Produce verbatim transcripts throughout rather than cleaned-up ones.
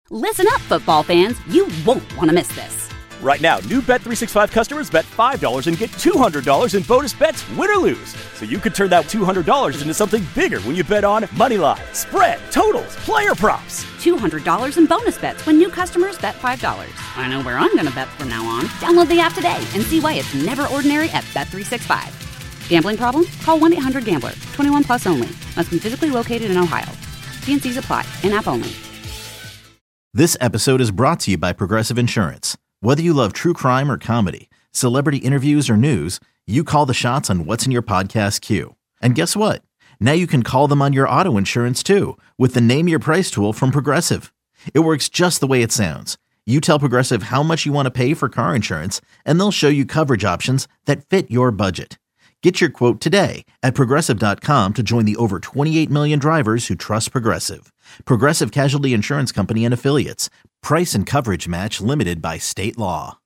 Listen up, football fans. You won't want to miss this. Right now, new Bet three sixty-five customers bet five dollars and get two hundred dollars in bonus bets, win or lose. So you could turn that two hundred dollars into something bigger when you bet on money line, spread, totals, player props. two hundred dollars in bonus bets when new customers bet five dollars. I know where I'm going to bet from now on. Download the app today and see why it's never ordinary at Bet three sixty-five. Gambling problem? Call one eight hundred gambler. twenty-one plus only. Must be physically located in Ohio. T and C's apply. In-app only. This episode is brought to you by Progressive Insurance. Whether you love true crime or comedy, celebrity interviews or news, you call the shots on what's in your podcast queue. And guess what? Now you can call them on your auto insurance too with the Name Your Price tool from Progressive. It works just the way it sounds. You tell Progressive how much you want to pay for car insurance, and they'll show you coverage options that fit your budget. Get your quote today at Progressive dot com to join the over twenty-eight million drivers who trust Progressive. Progressive Casualty Insurance Company and Affiliates. Price and coverage match limited by state law.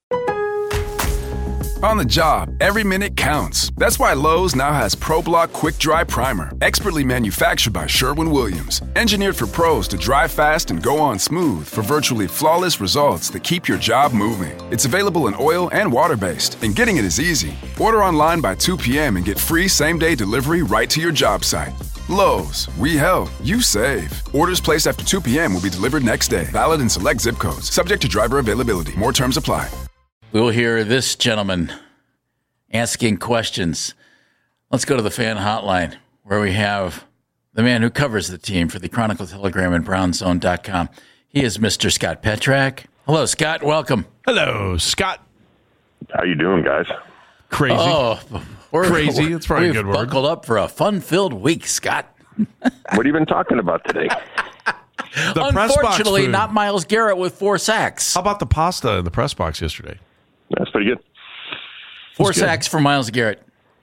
On the job, every minute counts. That's why Lowe's now has ProBlock Quick Dry Primer, expertly manufactured by Sherwin-Williams. Engineered for pros to dry fast and go on smooth for virtually flawless results that keep your job moving. It's available in oil and water-based, and getting it is easy. Order online by two p.m. and get free same-day delivery right to your job site. Lowe's, we help, you save. Orders placed after two p.m. will be delivered next day. Valid in select zip codes. Subject to driver availability. More terms apply. We'll hear this gentleman asking questions. Let's go to the fan hotline where we have the man who covers the team for the Chronicle Telegram and Brown Zone dot com. He is Mister Scott Petrak. Hello, Scott. Welcome. Hello, Scott. How you doing, guys? Crazy. Oh, we're, Crazy. That's probably a good word. Buckled up for a fun-filled week, Scott. What have you been talking about today? The press box Unfortunately, food. not Myles Garrett with four sacks. How about the pasta in the press box yesterday? That's pretty good. Four good. sacks for Myles Garrett.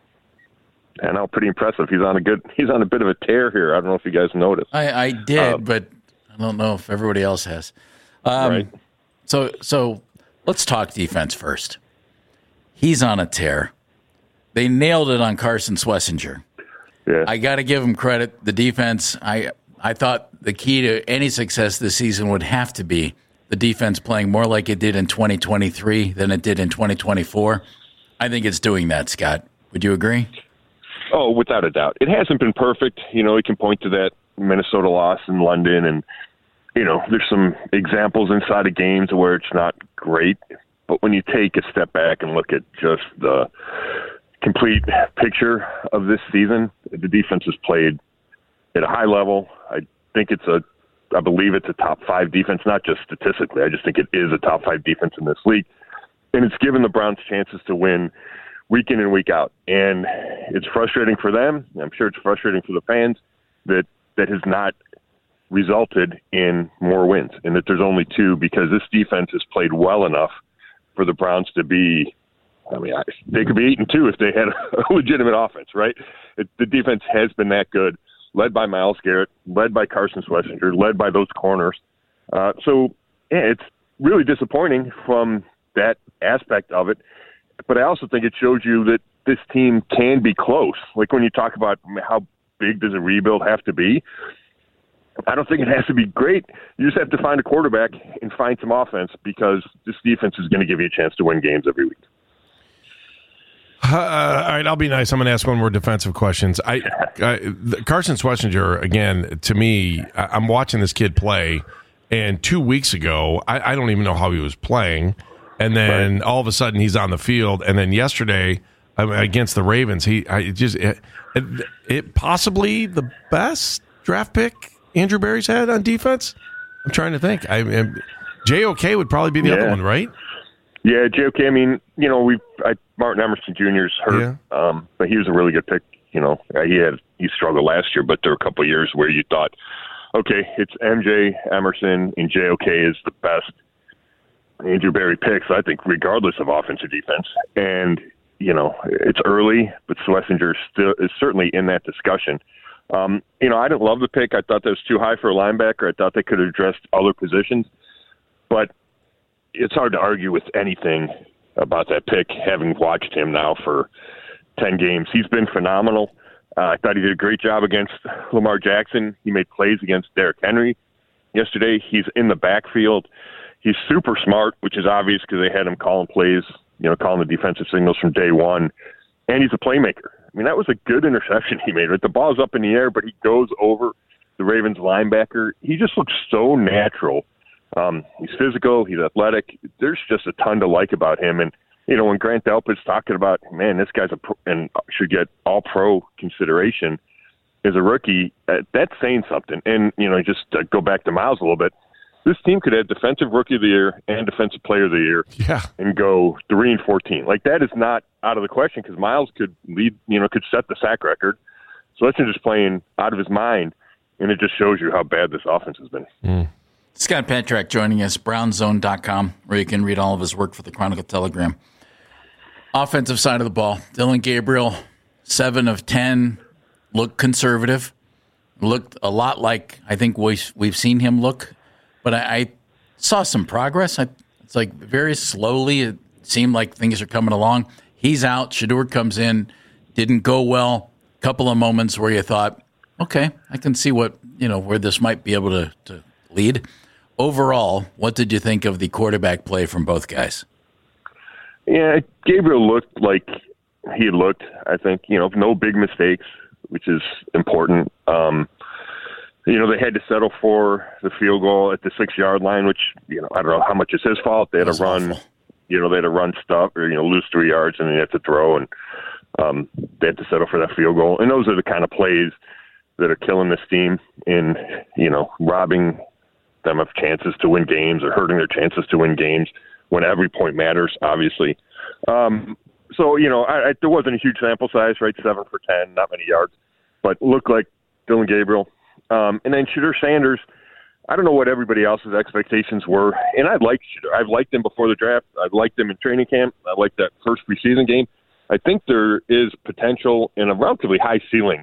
I know, pretty impressive. He's on a good. He's on a bit of a tear here. I don't know if you guys noticed. I, I did, Uh, but I don't know if everybody else has. Um, right. So, so let's talk defense first. He's on a tear. They nailed it on Carson Schlesinger. Yeah. I got to give him credit. The defense, I I thought the key to any success this season would have to be the defense playing more like it did in twenty twenty-three than it did in twenty twenty-four. I think it's doing that, Scott. Would you agree? Oh, without a doubt. It hasn't been perfect. You know, we can point to that Minnesota loss in London, and, you know, there's some examples inside of games where it's not great. But when you take a step back and look at just the complete picture of this season, the defense has played at a high level. I think it's a, I believe it's a top five defense, not just statistically. I just think it is a top five defense in this league. And it's given the Browns chances to win week in and week out. And it's frustrating for them. I'm sure it's frustrating for the fans that that has not resulted in more wins and that there's only two, because this defense has played well enough for the Browns to be, I mean, I, they could be eight and two if they had a legitimate offense, right? It, the defense has been that good, led by Myles Garrett, led by Carson Schlesinger, led by those corners. Uh, so, yeah, it's really disappointing from that aspect of it. But I also think it shows you that this team can be close. Like when you talk about how big does a rebuild have to be, I don't think it has to be great. You just have to find a quarterback and find some offense, because this defense is going to give you a chance to win games every week. Uh, all right, I'll be nice. I'm going to ask one more defensive questions. I, I Carson Schlesinger, again, to me, I, I'm watching this kid play, and two weeks ago, I, I don't even know how he was playing, and then right. all of a sudden he's on the field, and then yesterday I mean, against the Ravens, he I, it just it, it, it possibly the best draft pick Andrew Berry's had on defense. I'm trying to think. I, I J O K would probably be the yeah. other one, right? Yeah, J O K. I mean, you know, we Martin Emerson Junior's hurt, yeah. um, but he was a really good pick. You know, he had he struggled last year, but there were a couple of years where you thought, okay, it's M J, Emerson, and J O K is the best Andrew Berry picks, I think, regardless of offense or defense. And you know, it's early, but Schlesinger still is certainly in that discussion. Um, you know, I didn't love the pick. I thought that was too high for a linebacker. I thought they could have addressed other positions, but it's hard to argue with anything about that pick, having watched him now for ten games. He's been phenomenal. Uh, I thought he did a great job against Lamar Jackson. He made plays against Derrick Henry. yesterday. He's in the backfield. He's super smart, which is obvious because they had him calling plays, you know, calling the defensive signals from day one. And he's a playmaker. I mean, that was a good interception he made. Right? The ball's up in the air, but he goes over the Ravens linebacker. He just looks so natural. Um, he's physical. He's athletic. There's just a ton to like about him. And, you know, when Grant Delpit's talking about, man, this guy's a pro and should get all-pro consideration as a rookie, uh, that's saying something. And, you know, just uh, go back to Miles a little bit. This team could have Defensive Rookie of the Year and Defensive Player of the Year yeah. and go three and fourteen. Like, that is not out of the question because Miles could lead, you know, could set the sack record. So that's just playing out of his mind, and it just shows you how bad this offense has been. Mm. Scott Petrak joining us, brown zone dot com, where you can read all of his work for the Chronicle Telegram. Offensive side of the ball, Dillon Gabriel, seven of ten, looked conservative, looked a lot like I think we've, we've seen him look. But I, I saw some progress. I, it's like very slowly. It seemed like things are coming along. He's out. Shedeur comes in. Didn't go well. Couple of moments where you thought, okay, I can see what you know where this might be able to, to lead. Overall, what did you think of the quarterback play from both guys? Yeah, Gabriel looked like he looked. I think you know no big mistakes, which is important. Um, You know, they had to settle for the field goal at the six-yard line, which, you know, I don't know how much is his fault. They had to run, awful. you know, they had to run stuff or, you know, lose three yards and then they had to throw, and um, they had to settle for that field goal. And those are the kind of plays that are killing this team and, you know, robbing them of chances to win games or hurting their chances to win games when every point matters, obviously. Um, so, you know, I, I, there wasn't a huge sample size, right? Seven for ten, not many yards, but looked like Dillon Gabriel. Um, and then Shedeur Sanders, I don't know what everybody else's expectations were. And I liked Shedeur. I've liked him before the draft. I've liked him in training camp. I liked that first preseason game. I think there is potential and a relatively high ceiling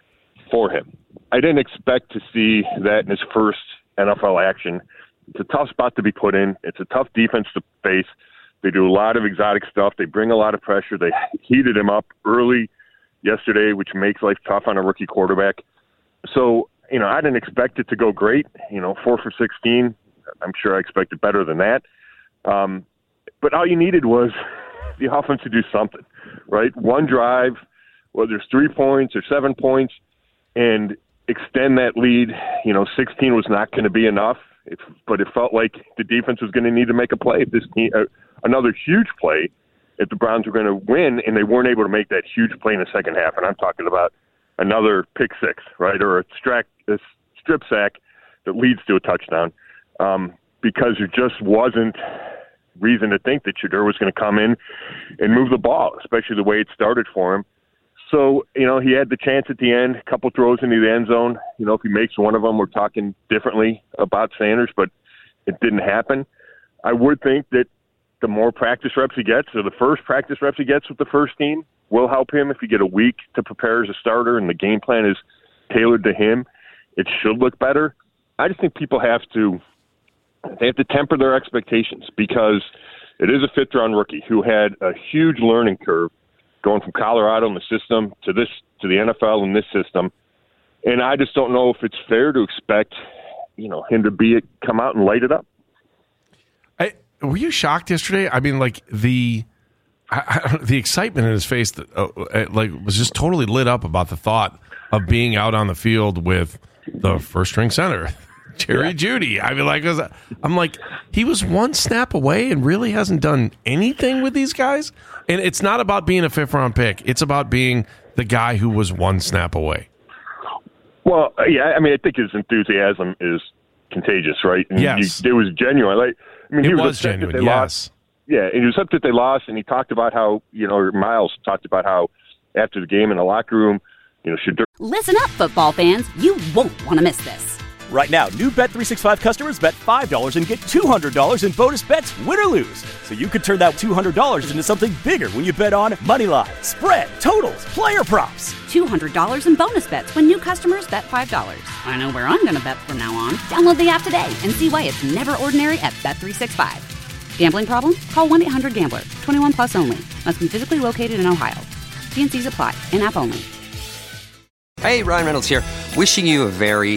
for him. I didn't expect to see that in his first N F L action. It's a tough spot to be put in. It's a tough defense to face. They do a lot of exotic stuff. They bring a lot of pressure. They heated him up early yesterday, which makes life tough on a rookie quarterback. So, you know, I didn't expect it to go great. You know, four for sixteen. I'm sure I expected better than that. Um, but all you needed was the offense to do something, right? One drive, whether it's three points or seven points, and extend that lead. You know, sixteen was not going to be enough, it, but it felt like the defense was going to need to make a play. If this team, uh, another huge play, if the Browns were going to win, and they weren't able to make that huge play in the second half. And I'm talking about another pick six, right, or a, strack, a strip sack that leads to a touchdown, um, because there just wasn't reason to think that Shedeur was going to come in and move the ball, especially the way it started for him. So, you know, he had the chance at the end, a couple throws into the end zone. You know, if he makes one of them, we're talking differently about Sanders, but it didn't happen. I would think that the more practice reps he gets, or the first practice reps he gets with the first team, will help him. If you get a week to prepare as a starter and the game plan is tailored to him, it should look better. I just think people have to they have to temper their expectations, because it is a fifth-round rookie who had a huge learning curve going from Colorado in the system to this to the N F L in this system. And I just don't know if it's fair to expect, you know, him to be come out and light it up. I, were you shocked yesterday? I mean, like the I, I, the excitement in his face that uh, like was just totally lit up about the thought of being out on the field with the first string center, Jerry yeah. Jeudy. I mean, like, I'm like, he was one snap away and really hasn't done anything with these guys. And it's not about being a fifth round pick. It's about being the guy who was one snap away. Well, yeah, I mean, I think his enthusiasm is contagious, right? And yes. You, it was genuine. Like, I mean, it he was, was genuine, yes. Lost. Yeah, and he was upset that they lost, and he talked about how, you know, Miles talked about how after the game in the locker room, you know, should. Listen up, football fans. You won't want to miss this. Right now, new Bet three sixty-five customers bet five dollars and get two hundred dollars in bonus bets, win or lose. So you could turn that two hundred dollars into something bigger when you bet on money line, spread, totals, player props. two hundred dollars in bonus bets when new customers bet five dollars. I know where I'm going to bet from now on. Download the app today and see why it's never ordinary at Bet three sixty-five. Gambling problem? Call one eight hundred gambler. twenty-one plus only. Must be physically located in Ohio. T and C's apply. In-app only. Hey, Ryan Reynolds here. Wishing you a very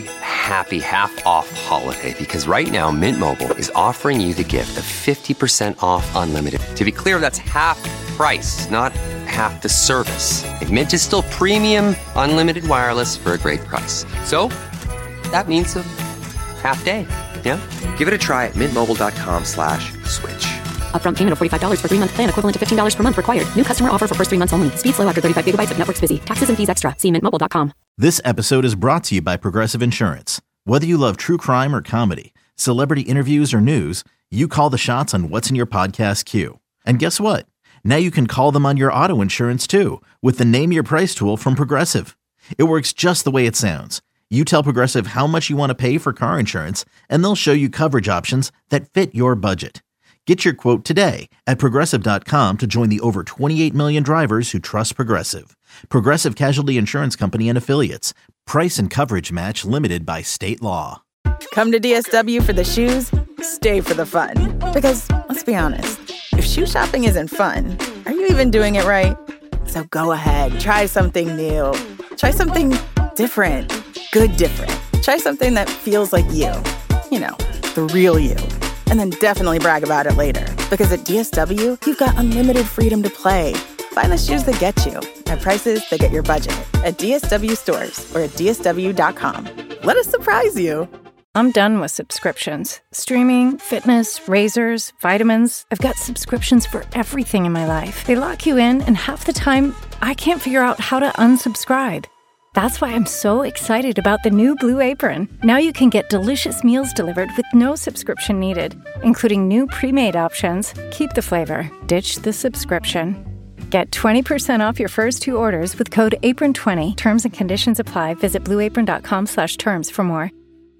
happy half-off holiday because right now Mint Mobile is offering you the gift of fifty percent off unlimited. To be clear, that's half price, not half the service. And Mint is still premium unlimited wireless for a great price. So that means a half day. Yeah? Give it a try at mintmobile.com slash switch. Upfront payment of forty-five dollars for three-month plan equivalent to fifteen dollars per month required. New customer offer for first three months only. Speed slow after thirty-five gigabytes if network's busy. Taxes and fees extra. See mint mobile dot com. This episode is brought to you by Progressive Insurance. Whether you love true crime or comedy, celebrity interviews or news, you call the shots on what's in your podcast queue. And guess what? Now you can call them on your auto insurance too with the Name Your Price tool from Progressive. It works just the way it sounds. You tell Progressive how much you want to pay for car insurance, and they'll show you coverage options that fit your budget. Get your quote today at Progressive dot com to join the over twenty-eight million drivers who trust Progressive. Progressive Casualty Insurance Company and Affiliates. Price and coverage match limited by state law. Come to D S W for the shoes, stay for the fun. Because, let's be honest, if shoe shopping isn't fun, are you even doing it right? So go ahead, try something new. Try something different. Good different. Try something that feels like you. You know, the real you. And then definitely brag about it later. Because at D S W, you've got unlimited freedom to play. Find the shoes that get you at prices that get your budget at D S W stores or at D S W dot com. Let us surprise you. I'm done with subscriptions. Streaming, fitness, razors, vitamins. I've got subscriptions for everything in my life. They lock you in, and half the time, I can't figure out how to unsubscribe. That's why I'm so excited about the new Blue Apron. Now you can get delicious meals delivered with no subscription needed, including new pre-made options. Keep the flavor, ditch the subscription. Get twenty percent off your first two orders with code apron twenty. Terms and conditions apply. Visit blue apron dot com slash terms for more.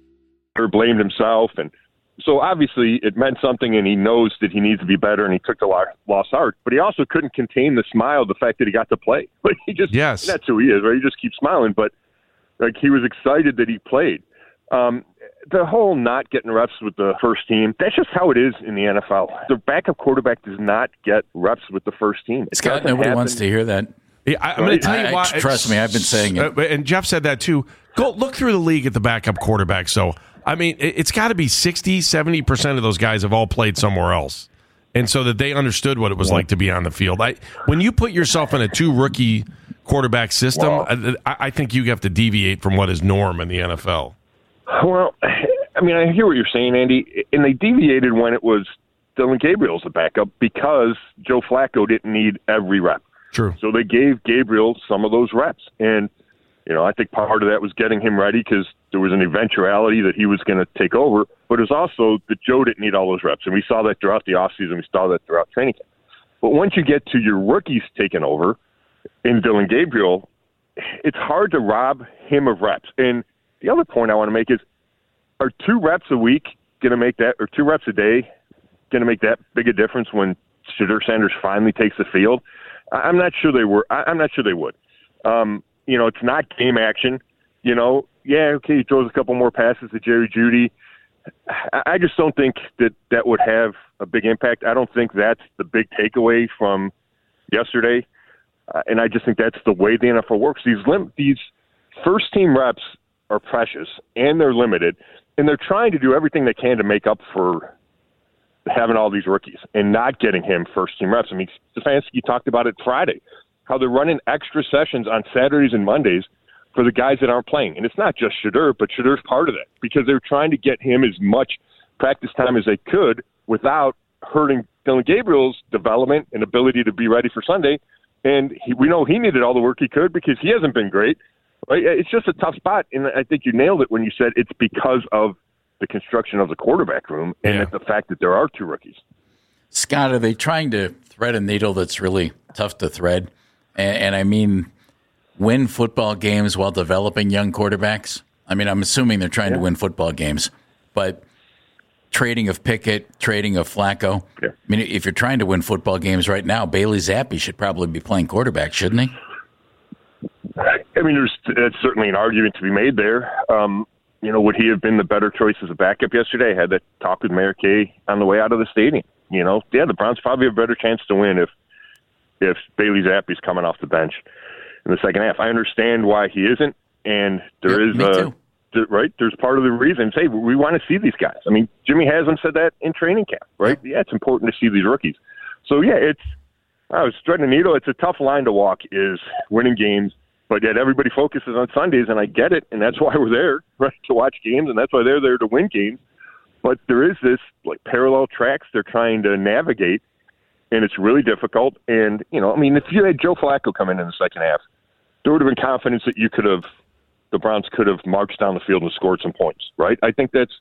Or blamed himself, and so obviously it meant something, and he knows that he needs to be better, and he took the loss hard. But he also couldn't contain the smile, the fact that he got to play. Like he just, yes, that's who he is, right? He just keeps smiling, but like he was excited that he played. Um, the whole not getting reps with the first team, that's just how it is in the N F L. The backup quarterback does not get reps with the first team. It Scott, nobody happen. wants to hear that. Yeah, I, I'm going to tell you I, why. I, trust me, I've been saying it. Uh, and Jeff said that too. Go look through the league at the backup quarterback. So, I mean, it, it's got to be sixty, seventy percent of those guys have all played somewhere else. And so that they understood what it was yeah. like to be on the field. I, when you put yourself in a two rookie quarterback system, well, I, I think you have to deviate from what is norm in the N F L. Well, I mean, I hear what you're saying, Andy, and they deviated when it was Dylan Gabriel's the backup because Joe Flacco didn't need every rep. True. So they gave Gabriel some of those reps. And, you know, I think part of that was getting him ready because there was an eventuality that he was going to take over. But it was also that Joe didn't need all those reps. And we saw that throughout the offseason. We saw that throughout training camp. But once you get to your rookies taking over in Dylan Gabriel, it's hard to rob him of reps. And the other point I want to make is, are two reps a week going to make that, or two reps a day going to make that big a difference when Shedeur Sanders finally takes the field? I'm not sure they were. I'm not sure they would. Um, you know, it's not game action. You know, yeah, okay, he throws a couple more passes to Jerry Jeudy. I just don't think that that would have a big impact. I don't think that's the big takeaway from yesterday. Uh, and I just think that's the way the N F L works. These lim- these first-team reps are precious, and they're limited, and they're trying to do everything they can to make up for having all these rookies and not getting him first-team reps. I mean, Stefanski talked about it Friday, how they're running extra sessions on Saturdays and Mondays for the guys that aren't playing. And it's not just Shedeur, but Shedeur's part of that because they're trying to get him as much practice time as they could without hurting Dylan Gabriel's development and ability to be ready for Sunday. And he, we know he needed all the work he could because he hasn't been great. Right? It's just a tough spot, and I think you nailed it when you said it's because of the construction of the quarterback room and yeah. the fact that there are two rookies. Scott, are they trying to thread a needle that's really tough to thread? And, and I mean, win football games while developing young quarterbacks? I mean, I'm assuming they're trying yeah. to win football games, but trading of Pickett, trading of Flacco. Yeah. I mean, if you're trying to win football games right now, Bailey Zappi should probably be playing quarterback, shouldn't he? I mean, there's that's certainly an argument to be made there. Um, you know, would he have been the better choice as a backup yesterday? I had that talk with Mayor Kay on the way out of the stadium. You know, yeah, the Browns probably have a better chance to win if if Bailey Zappi's coming off the bench in the second half. I understand why he isn't, and there yeah, is me a too. right? There's part of the reason, say, we want to see these guys. I mean, Jimmy Haslam said that in training camp, right? Yeah, it's important to see these rookies. So, yeah, it's, I was threading a needle. It's a tough line to walk, is winning games, but yet everybody focuses on Sundays, and I get it, and that's why we're there, right, to watch games, and that's why they're there to win games. But there is this, like, parallel tracks they're trying to navigate, and it's really difficult. And, you know, I mean, if you had Joe Flacco come in in the second half, there would have been confidence that you could have, the Browns could have marched down the field and scored some points, right? I think that's,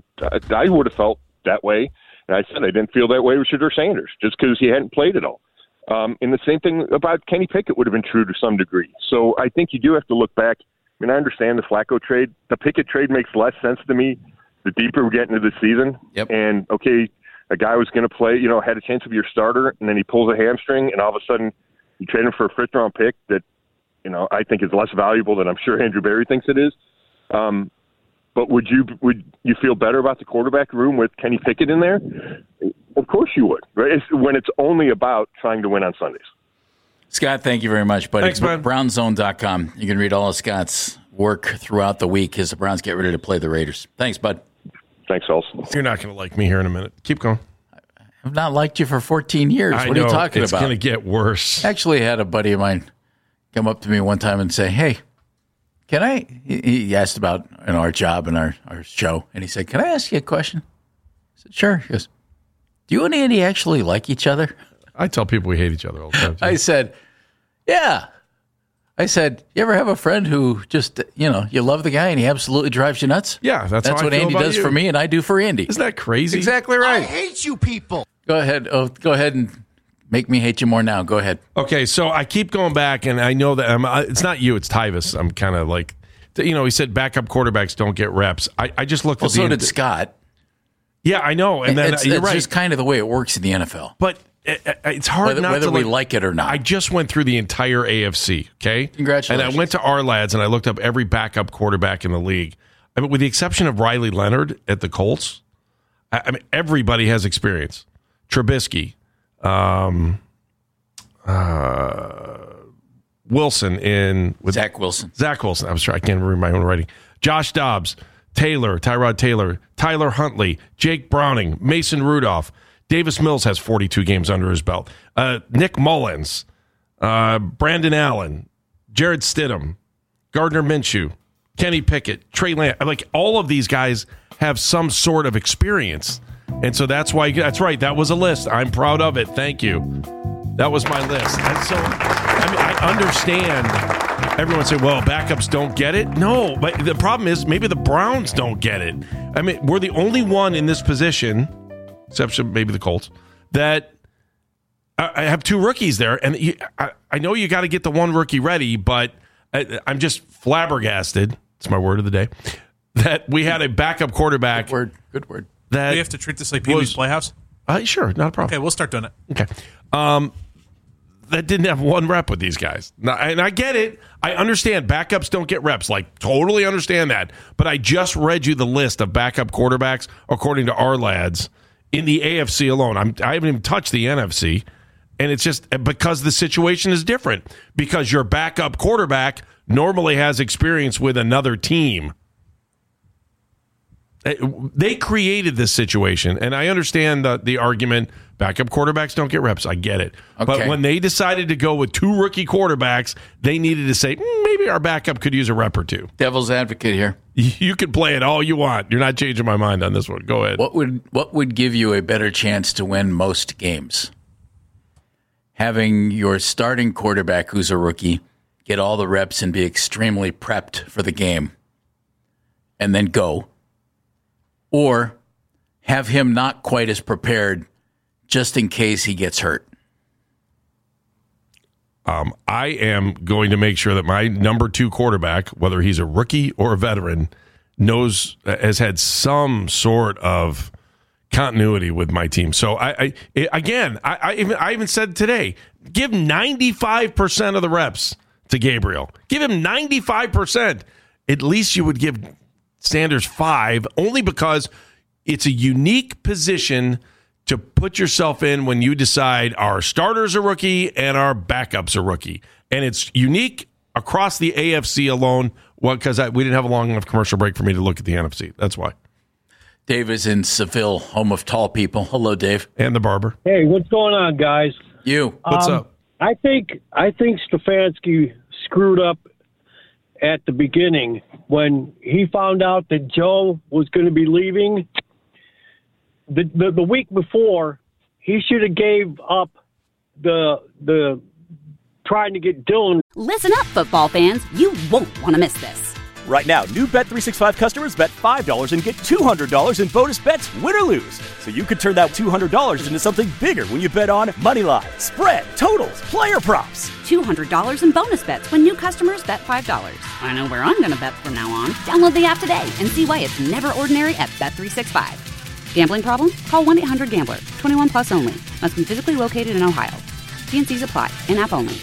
I would have felt that way. And I said I didn't feel that way with Shedeur Sanders just because he hadn't played at all. Um, and the same thing about Kenny Pickett would have been true to some degree. So I think you do have to look back. I mean, I understand the Flacco trade. The Pickett trade makes less sense to me the deeper we get into the season. Yep. And, okay, a guy was going to play, you know, had a chance to be your starter, and then he pulls a hamstring, and all of a sudden you trade him for a fifth-round pick that, you know, I think is less valuable than I'm sure Andrew Berry thinks it is. Um, but would you would you feel better about the quarterback room with Kenny Pickett in there? Of course you would, right? It's when it's only about trying to win on Sundays. Scott, thank you very much, buddy. Thanks, man. brown zone dot com. You can read all of Scott's work throughout the week as the Browns get ready to play the Raiders. Thanks, bud. Thanks,Els. You're not going to like me here in a minute. Keep going. I've not liked you for fourteen years. I what know, are you talking it's about? It's going to get worse. Actually, I had a buddy of mine come up to me one time and say, hey, can I, he he asked about you know, our job and our, our show, and he said, can I ask you a question? I said, sure. He goes, do you and Andy actually like each other? I tell people we hate each other all the time. Too. I said, yeah. I said, you ever have a friend who just, you know, you love the guy and he absolutely drives you nuts? Yeah, that's, that's how what I feel Andy about does you. for me and I do for Andy. Isn't that crazy? Exactly right. I hate you people. Go ahead. Oh, go ahead and make me hate you more now. Go ahead. Okay, so I keep going back, and I know that I'm, uh, it's not you, it's Tyvis. I'm kind of like, you know, he said backup quarterbacks don't get reps. I, I just looked well, at the... so did Scott. Yeah, I know. And then it's, you're it's right. just kind of the way it works in the N F L. But it, it's hard whether, not whether to... we like, like it or not. I just went through the entire A F C, okay? Congratulations. And I went to our lads, and I looked up every backup quarterback in the league. I mean, with the exception of Riley Leonard at the Colts, I, I mean, everybody has experience. Trubisky, um, uh, Wilson in with Zach Wilson. Zach Wilson. I'm sorry, I can't remember my own writing. Josh Dobbs, Taylor, Tyrod Taylor, Tyler Huntley, Jake Browning, Mason Rudolph. Davis Mills has forty-two games under his belt. Uh, Nick Mullins, uh, Brandon Allen, Jared Stidham, Gardner Minshew, Kenny Pickett, Trey Lance. Like all of these guys have some sort of experience. And so that's why, that's right, that was a list. I'm proud of it. Thank you. That was my list. And so, I mean, I understand everyone say, well, backups don't get it. No, but the problem is maybe the Browns don't get it. I mean, we're the only one in this position, except maybe the Colts, that I have two rookies there. And you, I, I know you got to get the one rookie ready, but I, I'm just flabbergasted. It's my word of the day. That we had a backup quarterback. Good word. Good word. That we have to treat this like Pee Wee's Playhouse? Uh, sure, not a problem. Okay, we'll start doing it. Okay. Um, that didn't have one rep with these guys. Now, and I get it. I understand backups don't get reps. Like, totally understand that. But I just read you the list of backup quarterbacks according to our lads in the A F C alone. I'm, I haven't even touched the N F C. And it's just because the situation is different. Because your backup quarterback normally has experience with another team. They created this situation, and I understand the, the argument, backup quarterbacks don't get reps. I get it. Okay. But when they decided to go with two rookie quarterbacks, they needed to say, mm, maybe our backup could use a rep or two. Devil's advocate here. You can play it all you want. You're not changing my mind on this one. Go ahead. What would what would give you a better chance to win most games? Having your starting quarterback, who's a rookie, get all the reps and be extremely prepped for the game, and then go. Or have him not quite as prepared just in case he gets hurt? Um, I am going to make sure that my number two quarterback, whether he's a rookie or a veteran, knows, has had some sort of continuity with my team. So, I, I again, I, I, even, I even said today, give ninety-five percent of the reps to Gabriel. Give him ninety-five percent. At least you would give Sanders five, only because it's a unique position to put yourself in when you decide our starter's a rookie and our backup's a rookie. And it's unique across the A F C alone Well, because we didn't have a long enough commercial break for me to look at the N F C. That's why. Dave is in Seville, home of tall people. Hello, Dave. And the barber. Hey, what's going on, guys? You. What's um, up? I think I think Stefanski screwed up at the beginning when he found out that Joe was going to be leaving. The, the the week before, he should have gave up the the trying to get Dylan. Listen up, football fans. You won't want to miss this. Right now, new Bet three sixty-five customers bet five dollars and get two hundred dollars in bonus bets, win or lose. So you could turn that two hundred dollars into something bigger when you bet on Moneyline, spread, totals, player props. two hundred dollars in bonus bets when new customers bet five dollars. I know where I'm going to bet from now on. Download the app today and see why it's never ordinary at Bet three sixty-five. Gambling problem? Call one eight hundred gambler. twenty-one plus only. Must be physically located in Ohio. T and C's apply. In-app only.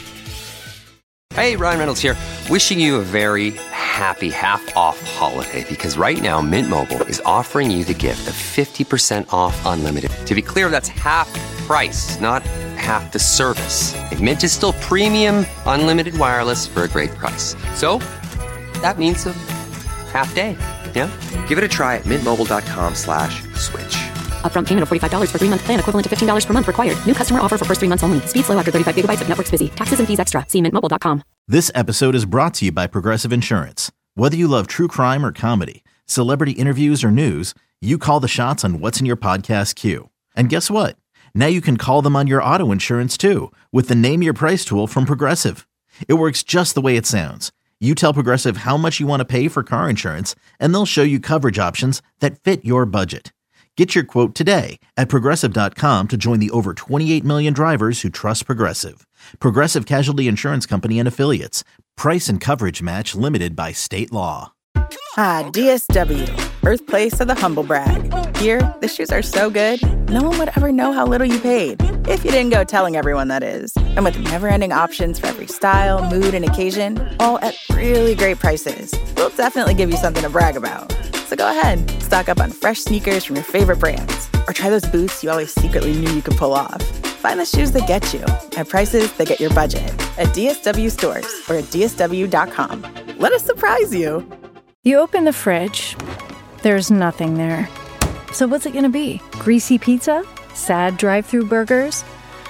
Hey, Ryan Reynolds here. Wishing you a very happy half-off holiday because right now Mint Mobile is offering you the gift of fifty percent off unlimited. To be clear, that's half price, not half the service. And Mint is still premium unlimited wireless for a great price. So that means a half day. Yeah? Give it a try at mintmobile.com slash switch. Upfront payment of forty-five dollars for three-month plan equivalent to fifteen dollars per month required. New customer offer for first three months only. Speed slow after thirty-five gigabytes if network's busy. Taxes and fees extra. See mint mobile dot com. This episode is brought to you by Progressive Insurance. Whether you love true crime or comedy, celebrity interviews or news, you call the shots on what's in your podcast queue. And guess what? Now you can call them on your auto insurance too with the Name Your Price tool from Progressive. It works just the way it sounds. You tell Progressive how much you want to pay for car insurance, and they'll show you coverage options that fit your budget. Get your quote today at Progressive dot com to join the over twenty-eight million drivers who trust Progressive. Progressive Casualty Insurance Company and Affiliates. Price and coverage match limited by state law. Ah, D S W, birthplace of the humble brag. Here, the shoes are so good, no one would ever know how little you paid. If you didn't go telling everyone, that is. And with never-ending options for every style, mood, and occasion, all at really great prices, we'll definitely give you something to brag about. So go ahead, stock up on fresh sneakers from your favorite brands, or try those boots you always secretly knew you could pull off. Find the shoes that get you at prices that get your budget at D S W stores or at D S W dot com. Let us surprise you. You open the fridge, there's nothing there. So what's it gonna be? Greasy pizza? Sad drive-through burgers?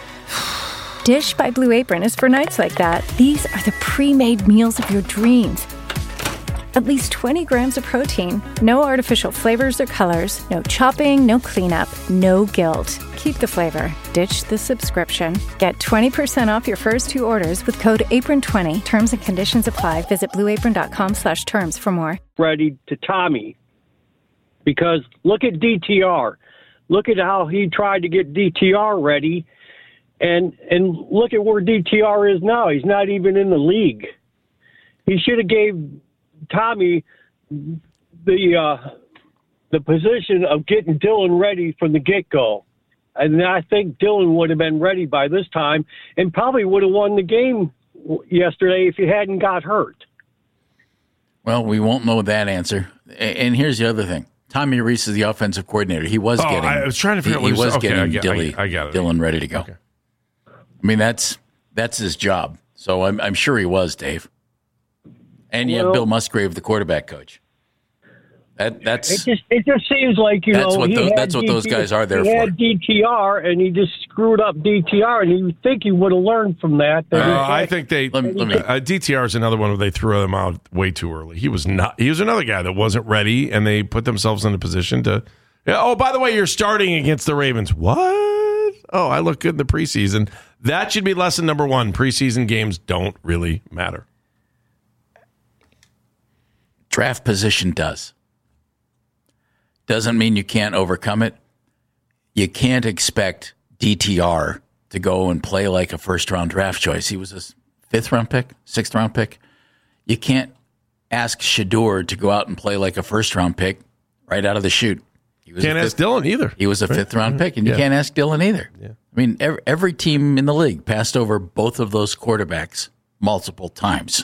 Dish by Blue Apron is for nights like that. These are the pre-made meals of your dreams. At least twenty grams of protein, no artificial flavors or colors, no chopping, no cleanup, no guilt. Keep the flavor, ditch the subscription. Get twenty percent off your first two orders with code apron twenty. Terms and conditions apply. Visit blueapron.com slash terms for more. Ready to Tommy, because look at D T R. Look at how he tried to get D T R ready, and and look at where D T R is now. He's not even in the league. He should have gave Tommy the uh, the position of getting Dylan ready from the get-go. And I think Dylan would have been ready by this time and probably would have won the game yesterday if he hadn't got hurt. Well, we won't know that answer. And here's the other thing. Tommy Reese is the offensive coordinator. He was oh, getting I was trying to figure he, out what he was okay, getting I get, Dilly, I, I got it. Dylan ready to go. Okay. I mean, that's that's his job. So I'm, I'm sure he was, Dave. And you well, have Bill Musgrave, the quarterback coach. That that's it. Just it just seems like you that's know what he those, had that's what D T, those guys are there he for. He had D T R and he just screwed up D T R, and you think he would have learned from that. Uh, I think they let me, let me. Uh, D T R is another one where they threw him out way too early. He was not. He was another guy that wasn't ready, and they put themselves in a position to. Yeah, oh, by the way, you're starting against the Ravens. What? Oh, I look good in the preseason. That should be lesson number one. Preseason games don't really matter. Draft position does. Doesn't mean you can't overcome it. You can't expect D T R to go and play like a first-round draft choice. He was a fifth-round pick, sixth-round pick. You can't ask Shedeur to go out and play like a first-round pick right out of the chute. He was can't ask Dylan either. He was a fifth-round pick, and you yeah. can't ask Dylan either. Yeah. I mean, every, every team in the league passed over both of those quarterbacks multiple times.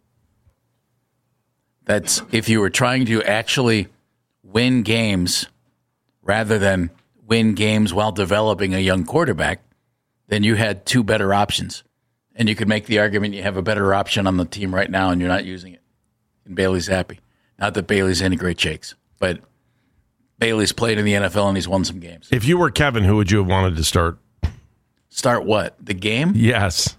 That's if you were trying to actually win games rather than win games while developing a young quarterback, then you had two better options. And you could make the argument you have a better option on the team right now and you're not using it. and Bailey Zappi. Not that Bailey's any great shakes, but Bailey's played in the N F L and he's won some games. If you were Kevin, who would you have wanted to start? Start what? The game? Yes.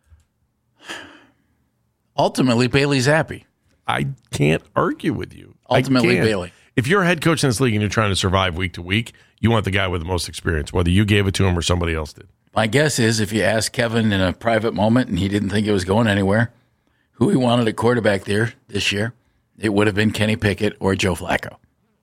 Ultimately, Bailey Zappi. I can't argue with you. Ultimately, Bailey. If you're a head coach in this league and you're trying to survive week to week, you want the guy with the most experience, whether you gave it to him or somebody else did. My guess is if you asked Kevin in a private moment and he didn't think it was going anywhere, who he wanted at quarterback there this year, it would have been Kenny Pickett or Joe Flacco.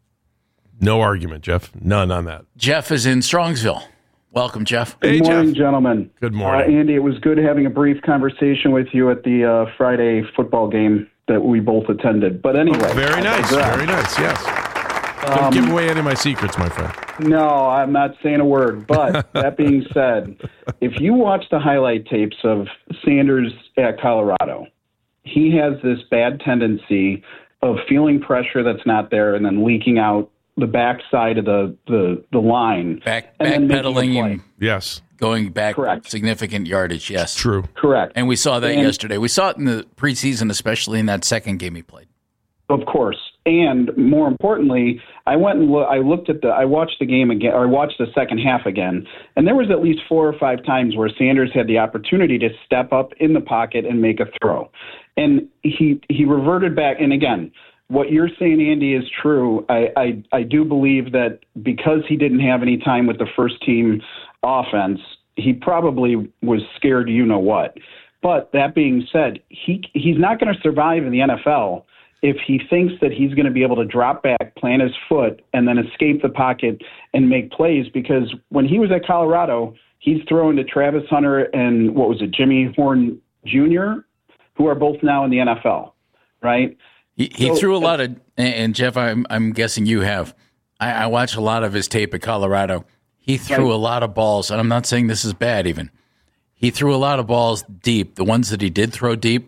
No argument, Jeff. None on that. Jeff is in Strongsville. Welcome, Jeff. Good Hey, morning, Jeff. gentlemen. Good morning. Uh, Andy, it was good having a brief conversation with you at the uh, Friday football game that we both attended. But anyway. Oh, very nice. Very nice, yes. Don't Um, give away any of my secrets, my friend. No, I'm not saying a word. But that being said, if you watch the highlight tapes of Sanders at Colorado, he has this bad tendency of feeling pressure that's not there and then leaking out the backside of the, the, the line. Back and then making a backpedaling play. and Yes. going back Correct. significant yardage, yes. True. Correct. And we saw that And- yesterday. We saw it in the preseason, especially in that second game he played. Of course, and more importantly, I went and lo- I looked at the I watched the game again, or I watched the second half again, and there was at least four or five times where Sanders had the opportunity to step up in the pocket and make a throw, and he he reverted back. And again, what you're saying, Andy, is true. I I, I do believe that because he didn't have any time with the first team offense, he probably was scared. You know what? But that being said, he he's not going to survive in the N F L if he thinks that he's going to be able to drop back, plant his foot, and then escape the pocket and make plays. Because when he was at Colorado, he's throwing to Travis Hunter and what was it, Jimmy Horn Junior, who are both now in the N F L, right? He, he So, threw a lot of, and Jeff, I'm, I'm guessing you have. I, I watched a lot of his tape at Colorado. He threw Right. a lot of balls, and I'm not saying this is bad even. He threw a lot of balls deep. The ones that he did throw deep,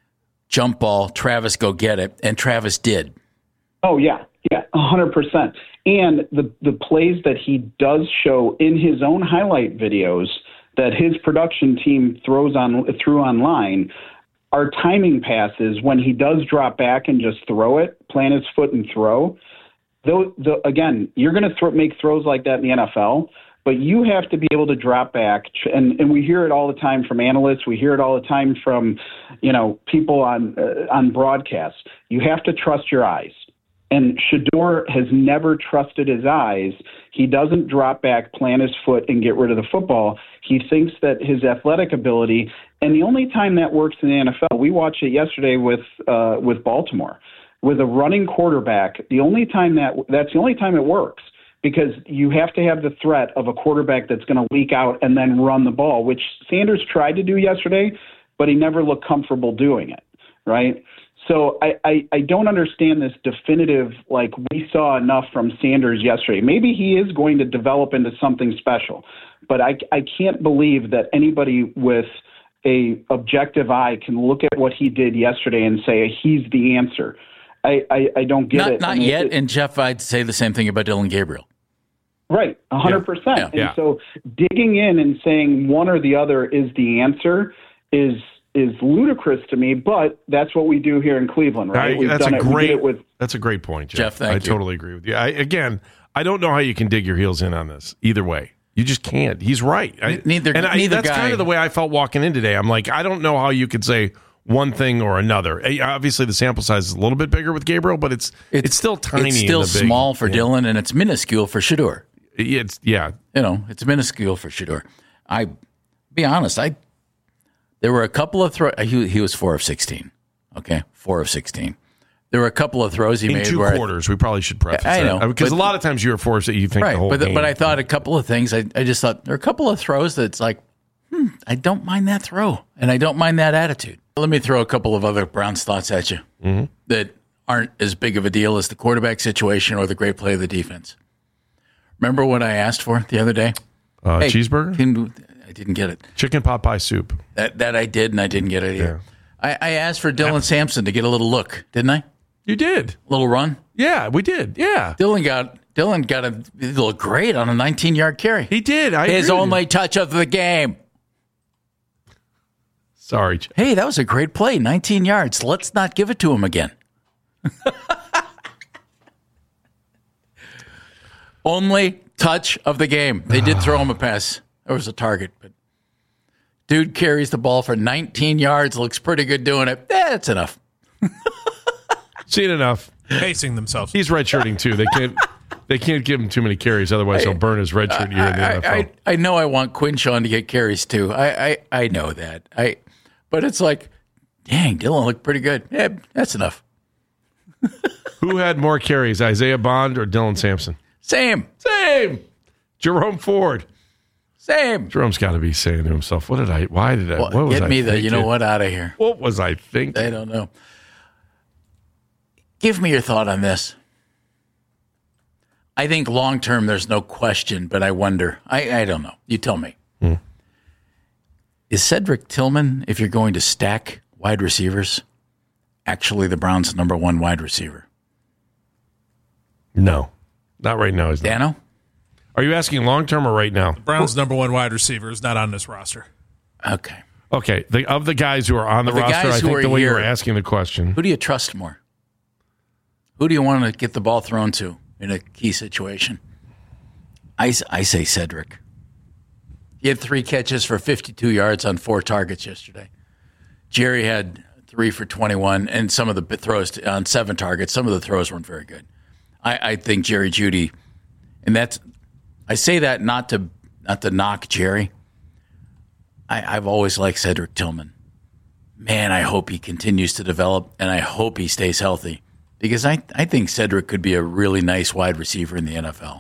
jump ball, Travis go get it, and Travis did. Oh, yeah, yeah, one hundred percent. And the, the plays that he does show in his own highlight videos that his production team throws on through online are timing passes when he does drop back and just throw it, plant his foot and throw. Though, the, again, you're going to th- make throws like that in the N F L, but you have to be able to drop back. And, and we hear it all the time from analysts. We hear it all the time from, you know, people on uh, on broadcasts. You have to trust your eyes. And Shedeur has never trusted his eyes. He doesn't drop back, plant his foot, and get rid of the football. He thinks that his athletic ability, and the only time that works in the N F L, we watched it yesterday with uh, with Baltimore. With a running quarterback, the only time that that's the only time it works, because you have to have the threat of a quarterback that's going to leak out and then run the ball, which Sanders tried to do yesterday, but he never looked comfortable doing it, right? So I, I, I don't understand this definitive, like we saw enough from Sanders yesterday. Maybe he is going to develop into something special, but I, I can't believe that anybody with a objective eye can look at what he did yesterday and say he's the answer. I, I, I don't get not, it. Not I mean, yet, it, and Jeff, I'd say the same thing about Dylan Gabriel. Right, one hundred percent. Yeah. And Yeah. so digging in and saying one or the other is the answer is is ludicrous to me, but that's what we do here in Cleveland, right? I, We've that's done a it. We great did it with that's a great point, Jeff. Jeff, thank I you. totally agree with you. I, again, I don't know how you can dig your heels in on this either way. You just can't. He's right. I, Neither- and I, neither that's guy- kind of the way I felt walking in today. I'm like, I don't know how you could say one thing or another. Eh, Obviously, the sample size is a little bit bigger with Gabriel, but it's it's, still tiny. It's in still the big- small for yeah. Dylan, and it's minuscule for Shedeur. It's yeah. You know, it's minuscule for Shedeur. I be honest, I there were a couple of throws. He, he was four of sixteen. Okay, four of sixteen. There were a couple of throws he In made two where I- quarters, we probably should preface I know, that. Because but- a lot of times you're forced that you think right, the whole but game. but I thought a couple of things. I I just thought there are a couple of throws that's like, hmm, I don't mind that throw, and I don't mind that attitude. Let me throw a couple of other Browns thoughts at you Mm-hmm. that aren't as big of a deal as the quarterback situation or the great play of the defense. Remember what I asked for the other day? Uh, Hey, cheeseburger? can- I didn't get it. Chicken pot pie soup. That that I did, and I didn't get it either. I, I asked for Dylan Sampson to get a little look, didn't I? You did. A little run? Yeah, we did. Yeah. Dylan got Dylan got a he looked great on a nineteen-yard carry. He did. I His agree with only you. touch of the game. Sorry, Jeff. Hey, that was a great play. nineteen yards. Let's not give it to him again. Only touch of the game. They did throw him a pass. There was a target, but dude carries the ball for nineteen yards, looks pretty good doing it. Eh, that's enough. Seen enough. Pacing themselves. He's redshirting too. They can't they can't give him too many carries, otherwise he'll burn his redshirt year in the I, N F L. I, I know I want Quinshawn to get carries too. I, I, I know that. I, but it's like, dang, Dylan looked pretty good. Yeah, that's enough. Who had more carries, Isaiah Bond or Dylan Sampson? Same. Same. Jerome Ford. Same. Jerome's got to be saying to himself, "What did I? Why did I? Well, what was get I me the, thinking? you know what, out of here. What was I thinking? I don't know. Give me your thought on this. I think long term, there's no question, but I wonder. I, I don't know. You tell me. Hmm. Is Cedric Tillman, if you're going to stack wide receivers, actually the Browns' number one wide receiver? No, not right now. He's not. Dano? Are you asking long term or right now? The Browns' number one wide receiver is not on this roster. Okay. Okay. The, of the guys who are on the, the roster, I think the way here, you were asking the question. Who do you trust more? Who do you want to get the ball thrown to in a key situation? I, I say Cedric. He had three catches for fifty-two yards on four targets yesterday. Jerry had three for twenty-one, and some of the throws to, on seven targets. Some of the throws weren't very good. I, I think Jerry Jeudy, and that's I say that not to not to knock Jerry. I, I've always liked Cedric Tillman. Man, I hope he continues to develop, and I hope he stays healthy. Because I, I think Cedric could be a really nice wide receiver in the N F L.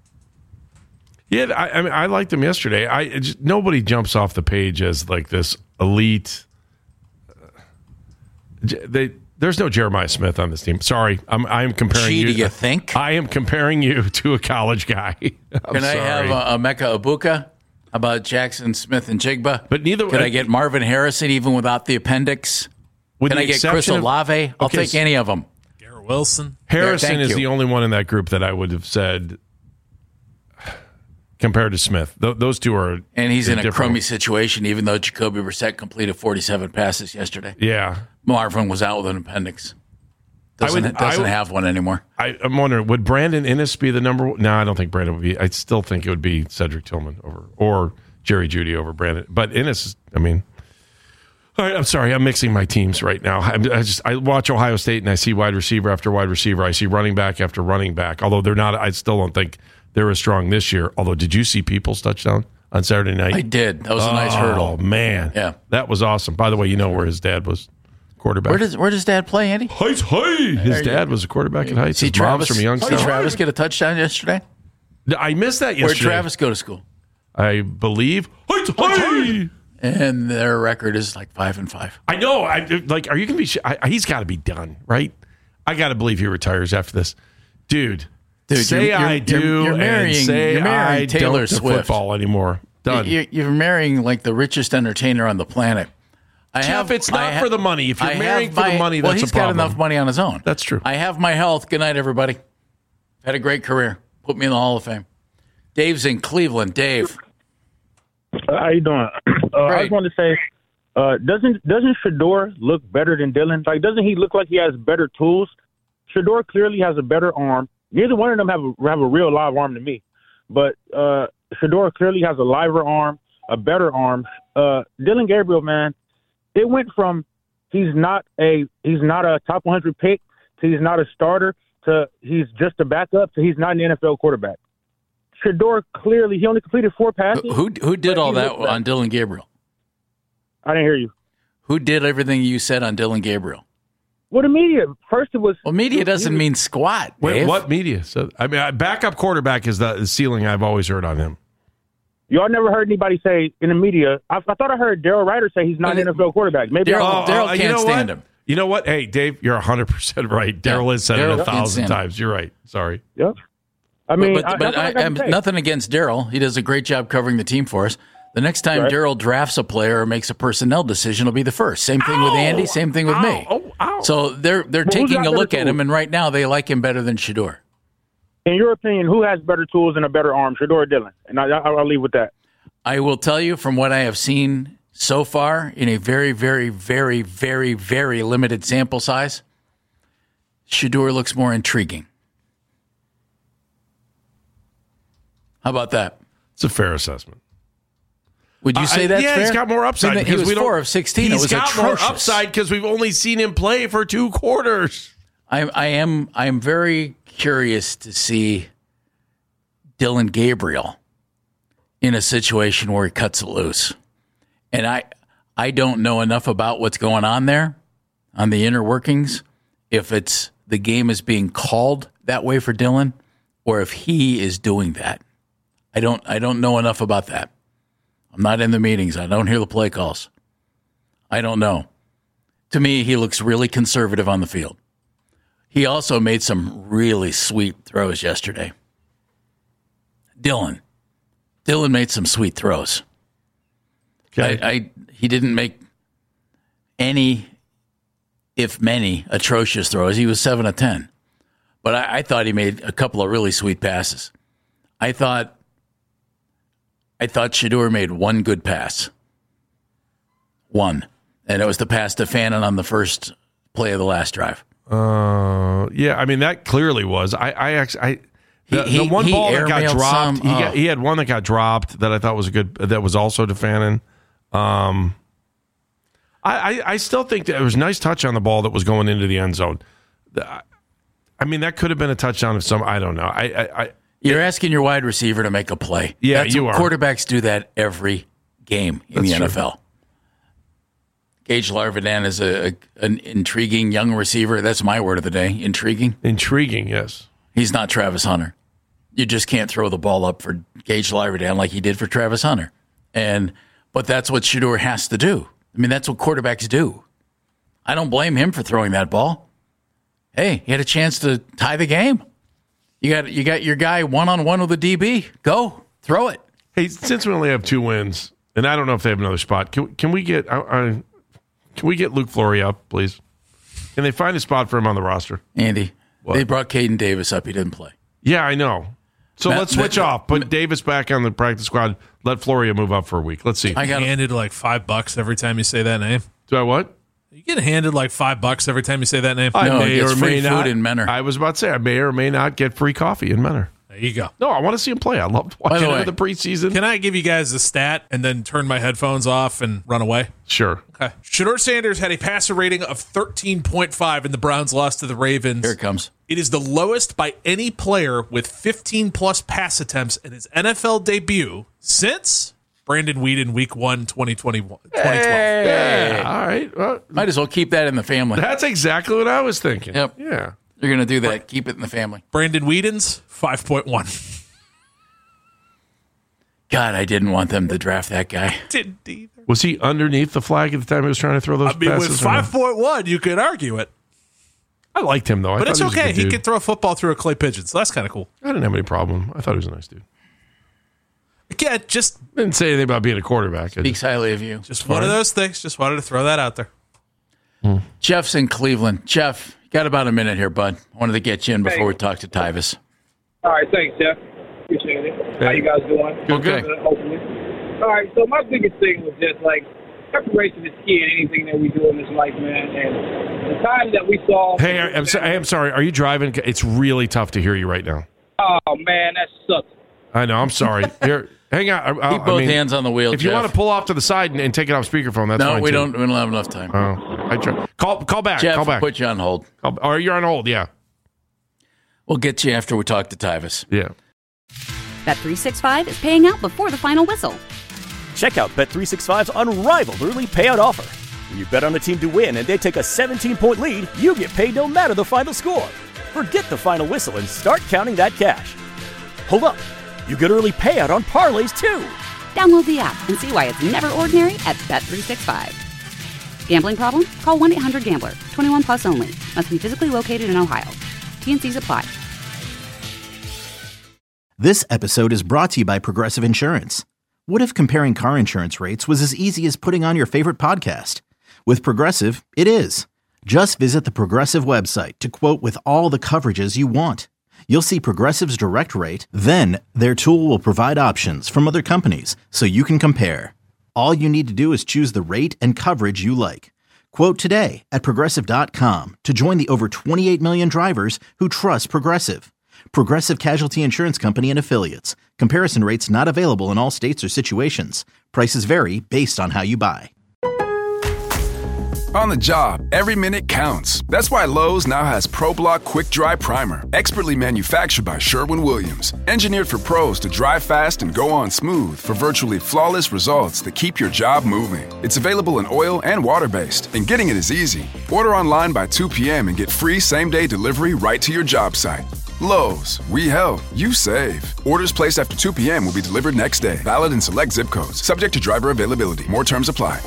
Yeah, I, I mean, I liked him yesterday. I it just, nobody jumps off the page as like this elite. Uh, they there's no Jeremiah Smith on this team. Sorry, I'm I am comparing Gee, you. do you think? I am comparing you to a college guy. I'm Can sorry. I have uh, Emeka Ibuka? How about Jackson Smith and Jigba? But neither. Can I get Marvin Harrison even without the appendix? With Can the I get Chris exception of- Olave? I'll Okay, take so- any of them. Wilson. Harrison There, thank is you. the only one in that group that I would have said compared to Smith. Th- those two are, And he's in a different. crummy situation, even though Jacoby Brissett completed forty-seven passes yesterday. Yeah, Marvin was out with an appendix. Doesn't, I would- doesn't I would- have one anymore. I, I'm wondering, would Brandon Innes be the number one? No, I don't think Brandon would be. I still think it would be Cedric Tillman over or Jerry Jeudy over Brandon. But Innes, is, I mean, all right, I'm sorry, I'm mixing my teams right now. I'm, I just I watch Ohio State and I see wide receiver after wide receiver. I see running back after running back. Although they're not, I still don't think they're as strong this year. Although, did you see Peoples' touchdown on Saturday night? I did. That was a nice Oh, hurdle. man. Yeah. That was awesome. By the way, you know where his dad was quarterback. Where does where does Dad play, Andy? Heights High. His dad was a quarterback at Heights. See His mom's Travis from Did Youngstown. Travis get a touchdown yesterday? I missed that Where yesterday. did Travis go to school? I believe. Heights High. And their record is like five and five. I know. I like. Are you gonna be? sh- I, he's got to be done, right? I got to believe he retires after this, dude. Dude, say you're- I you're- do you're- you're marrying- and say you're marrying I Taylor don't to Swift. football anymore. Done. You're, you're marrying like the richest entertainer on the planet. I Jeff, have, it's not I ha- for the money. If you're I have marrying for the my- money, well, that's a he's got problem. enough money on his own. That's true. I have my health. Good night, everybody. Had a great career. Put me in the Hall of Fame. Dave's in Cleveland. Dave. How you doing? Uh, I just wanted to say, uh, doesn't doesn't Shador look better than Dylan? Like, doesn't he look like he has better tools? Shador clearly has a better arm. Neither one of them have a, have a real live arm to me, but uh, Shador clearly has a liver arm, a better arm. Uh, Dylan Gabriel, man, it went from he's not a he's not a top one hundred pick to he's not a starter to he's just a backup to he's not an N F L quarterback. Shador clearly he only completed four passes. Who who did but all he that looked better. on Dylan Gabriel? I didn't hear you. Who did everything you said on Dylan Gabriel? Well, the media. First, it was. Well, media doesn't mean squat. Wait, Dave. what media? So I mean, I- backup quarterback is the ceiling I've always heard on him. Y'all never heard anybody say in the media. I, I thought I heard Darryl Ryder say he's not an N F L quarterback. Maybe Daryl- I- Daryl uh, you can't know stand what? him. You know what? Hey, Dave, you're one hundred percent right. Daryl has said Daryl it a can't thousand stand him. times. You're right. Sorry. Yep. I mean, but, I- but, that's but what I, I gotta I'm say. nothing against Daryl. He does a great job covering the team for us. The next time Right. Daryl drafts a player or makes a personnel decision, will be the first. Same thing with Andy. Same thing with me. Oh, ow. So they're they're Well, who's taking got a look better at him, tools? and right now they like him better than Shador. In your opinion, who has better tools and a better arm, Shador or Dylan? And I, I, I'll leave with that. I will tell you from what I have seen so far in a very, very, very, very, very limited sample size, Shedeur looks more intriguing. How about that? It's a fair assessment. Would you say uh, that's yeah, fair? he's got more upside. I mean, because he was we don't, four of sixteen. He's It was got atrocious. more upside because we've only seen him play for two quarters. I, I am I am very curious to see Dillon Gabriel in a situation where he cuts it loose. And I I don't know enough about what's going on there on the inner workings, if it's the game is being called that way for Dillon or if he is doing that. I don't I don't know enough about that. I'm not in the meetings. I don't hear the play calls. I don't know. To me, he looks really conservative on the field. He also made some really sweet throws yesterday. Dillon. Dillon made some sweet throws. Okay. I, I he didn't make any, if many, atrocious throws. He was seven of ten. But I, I thought he made a couple of really sweet passes. I thought I thought Shedeur made one good pass. One. And it was the pass to Fannin on the first play of the last drive. Uh, yeah, I mean, that clearly was. I, I actually, I, the, He- the he- one he ball that got airmailed dropped, some. he, got, Oh. he had one that got dropped that I thought was a good, that was also to Fannin. Um, I, I, I still think that it was a nice touch on the ball that was going into the end zone. The- I mean, that could have been a touchdown of some, I don't know. I, I, I You're asking your wide receiver to make a play. Yeah, That's you what are. Quarterbacks do that every game in That's the true. N F L. Gage Larvidan is a, a an intriguing young receiver. That's my word of the day. Intriguing. Intriguing, yes. He's not Travis Hunter. You just can't throw the ball up for Gage Larvidan like he did for Travis Hunter. And but that's what Shedeur has to do. I mean, that's what quarterbacks do. I don't blame him for throwing that ball. Hey, he had a chance to tie the game. You got you got your guy one on one with the D B. Go throw it. Hey, since we only have two wins, and I don't know if they have another spot, can, can we get I, I, can we get Luke Flory up, please? Can they find a spot for him on the roster? Andy, What? they brought Caden Davis up. He didn't play. Yeah, I know. So Matt- let's switch Matt- off. Put Davis back on the practice squad. Let Floria move up for a week. Let's see. I got handed like five bucks every time you say that name. Do I what? You get handed like five bucks every time you say that name. I No, may it's or free may food not. in Menor. I was about to say I may or may not get free coffee in Menor. There you go. No, I want to see him play. I loved By watching the him way, in the preseason. Can I give you guys a stat and then turn my headphones off and run away? Sure. Okay. Shedeur Sanders had a passer rating of thirteen point five and the Browns lost to the Ravens. Here it comes. It is the lowest by any player with fifteen plus pass attempts in his N F L debut since Brandon Weeden week one, twenty twenty-one, twenty twelve. Yeah. All right. Well, Might as well keep that in the family. that's exactly what I was thinking. Yep. Yeah. You're going to do that. Keep it in the family. Brandon Weeden's five point one. God, I didn't want them to draft that guy. Didn't either. Was he underneath the flag at the time he was trying to throw those I mean, passes? with or no? five point one, you could argue it. I liked him, though. I But thought it's he was a okay. good He dude. could throw a football through a clay pigeon, so that's kind of cool. I didn't have any problem. I thought he was a nice dude. Again, just Didn't say anything about being a quarterback. I Speaks highly of you. just one of those things. Just wanted to throw that out there. Jeff's in Cleveland. Jeff, you got about a minute here, bud. I wanted to get you in before we talk to Tyvis. All right, thanks, Jeff. Appreciate it. How you guys doing? Good, good. Uh, Hopefully. All right, so my biggest thing was just like preparation is key in anything that we do in this life, man. And the time that we saw. Hey, I- I'm, so, I'm sorry. Are you driving? It's really tough to hear you right now. Oh man, that sucks. I know. I'm sorry. Here, hang on. I- I- Keep I both mean, hands on the wheel, If you Jeff. want to pull off to the side and, and take it off speakerphone, that's No, fine we too. don't. We don't have enough time. Oh, I try. Call, call back. Jeff, call back. put you on hold. Call, or you're on hold. Yeah. We'll get you after we talk to Tyvis. Yeah. Bet three sixty-five is paying out before the final whistle. Check out Bet three sixty-five's unrivaled early payout offer. When you bet on a team to win and they take a seventeen-point lead, you get paid no matter the final score. Forget the final whistle and start counting that cash. Hold up. You get early payout on parlays, too. Download the app and see why it's never ordinary at Bet three sixty-five. Gambling problem? Call one eight hundred gambler. twenty-one plus only. Must be physically located in Ohio. T N Cs apply. This episode is brought to you by Progressive Insurance. What if comparing car insurance rates was as easy as putting on your favorite podcast? With Progressive, it is. Just visit the Progressive website to quote with all the coverages you want. You'll see Progressive's direct rate, then their tool will provide options from other companies so you can compare. All you need to do is choose the rate and coverage you like. Quote today at Progressive dot com to join the over twenty-eight million drivers who trust Progressive. Progressive Casualty Insurance Company and Affiliates. Comparison rates not available in all states or situations. Prices vary based on how you buy. On the job, every minute counts. That's why Lowe's now has ProBlock Quick Dry Primer, expertly manufactured by Sherwin-Williams. Engineered for pros to dry fast and go on smooth for virtually flawless results that keep your job moving. It's available in oil and water-based, and getting it is easy. Order online by two p.m. and get free same-day delivery right to your job site. Lowe's, we help, you save. Orders placed after two p.m. will be delivered next day. Valid in select zip codes. Subject to driver availability. More terms apply.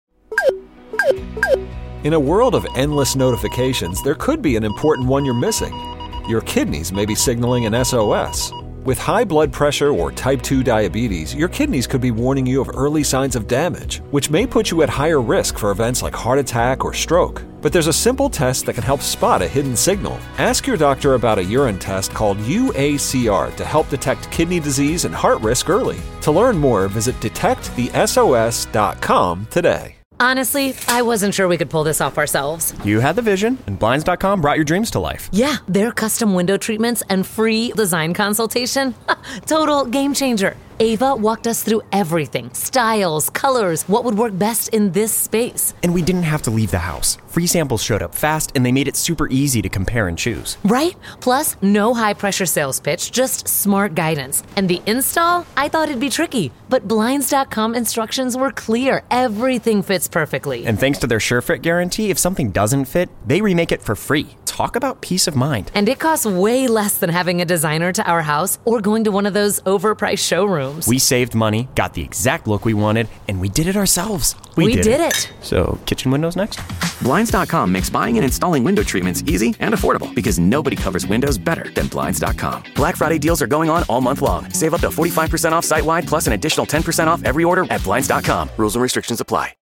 In a world of endless notifications, there could be an important one you're missing. Your kidneys may be signaling an S O S. With high blood pressure or type two diabetes, your kidneys could be warning you of early signs of damage, which may put you at higher risk for events like heart attack or stroke. But there's a simple test that can help spot a hidden signal. Ask your doctor about a urine test called U A C R to help detect kidney disease and heart risk early. To learn more, visit detect the S O S dot com today. Honestly, I wasn't sure we could pull this off ourselves. You had the vision, and Blinds dot com brought your dreams to life. Yeah, their custom window treatments and free design consultation. Total game changer. Ava walked us through everything. Styles, colors, what would work best in this space. And we didn't have to leave the house. Free samples showed up fast, and they made it super easy to compare and choose. Right? Plus, no high-pressure sales pitch, just smart guidance. And the install? I thought it'd be tricky. But Blinds dot com instructions were clear. Everything fits perfectly. And thanks to their SureFit guarantee, if something doesn't fit, they remake it for free. Talk about peace of mind. And it costs way less than having a designer to our house or going to one of those overpriced showrooms. We saved money, got the exact look we wanted, and we did it ourselves. We, we did, did it. it. So, kitchen windows next? Blinds dot com makes buying and installing window treatments easy and affordable because nobody covers windows better than Blinds dot com. Black Friday deals are going on all month long. Save up to forty-five percent off site-wide plus an additional ten percent off every order at Blinds dot com. Rules and restrictions apply.